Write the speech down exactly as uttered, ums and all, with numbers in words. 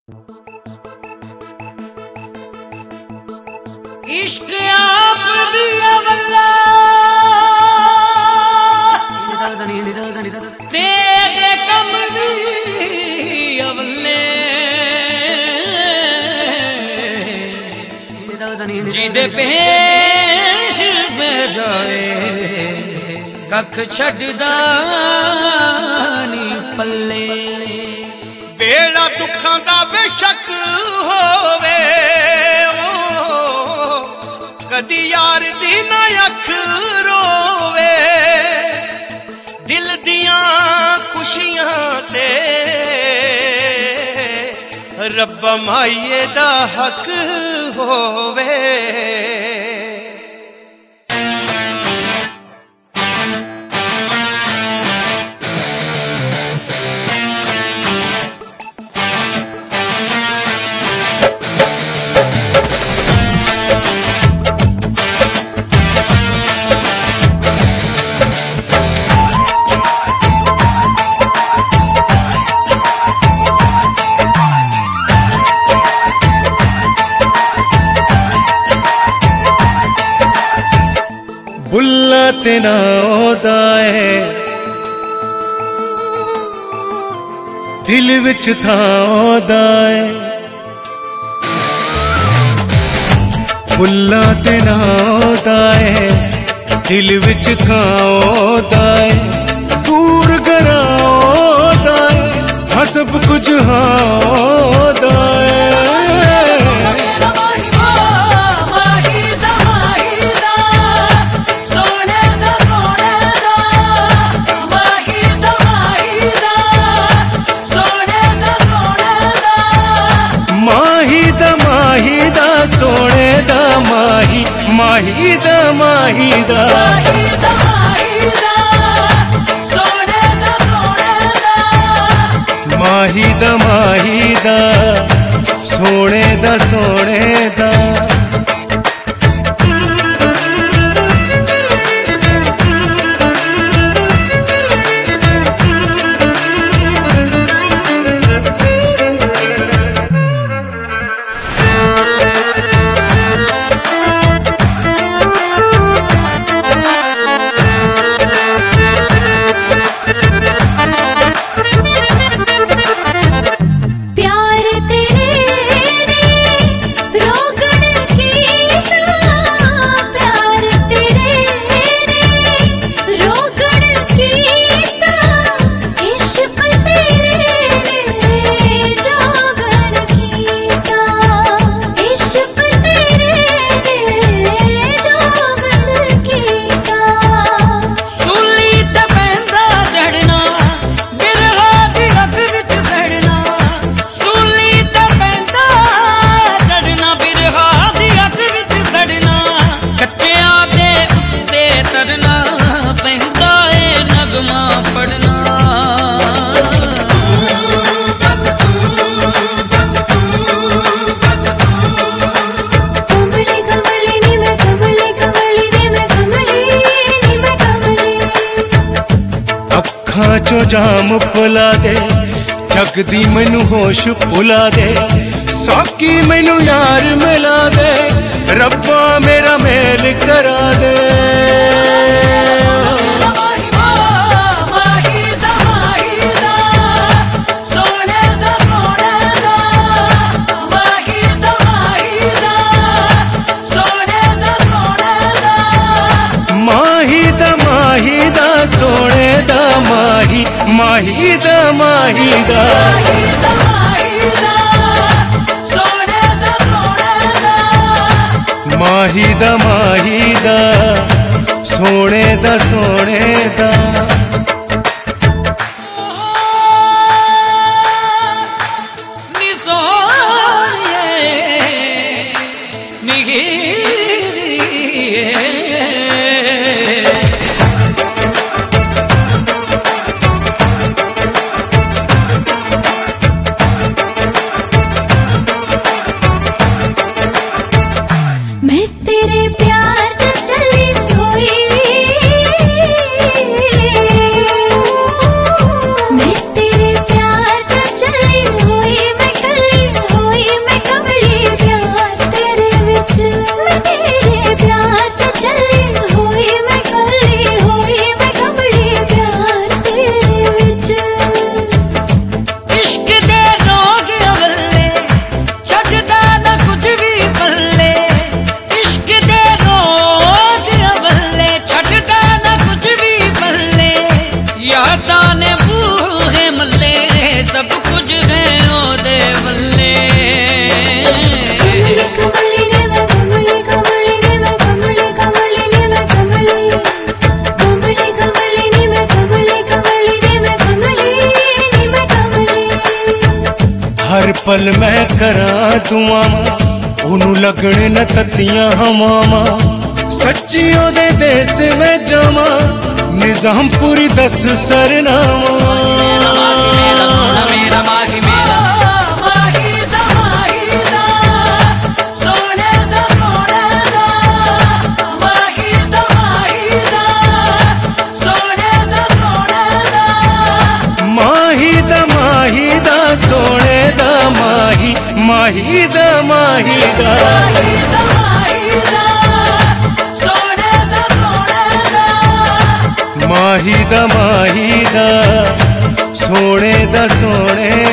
इश्क आप दिया वल्ला तेरे कमली अवले जिदे पेश में जाए कख छड्डदा नी पल्ले बेड़ा दुखां दा बेशक होवे कदी यार दी ना अख रोवे दिल दियां खुशियां ते रब्बा माईए दा हक होवे। बुल्ला तेना ओदा है दिल विच था ओदा है बुल्ला तेना ओदा है दिल विच था ओदा है दूर करा ओदा है हाँ सब कुछ हाँ ओदा है। सोने दा माही माही दा माही दा माही दा माही दा सोने दा सोने दा चो जाम पुला दे जगदी मैनू होश भुला दे साकी मैनू यार मिला दे रब्बा मेरा मेल करा दे। सोने दा माही माही दा माही दा माही दा माही दा सोने दा सोने दा मैं तेरे प्यार च चली सोई पल मैं करा दुआवां ओनू लगने न तत्तियां हवावां सच्ची ओदे देस में जावां निजामपुरी दस सरनामा मेरा सोना मेरा माही मेरा सोने दा माही माही दा माही दा माही दा माही दा सोने दा सोने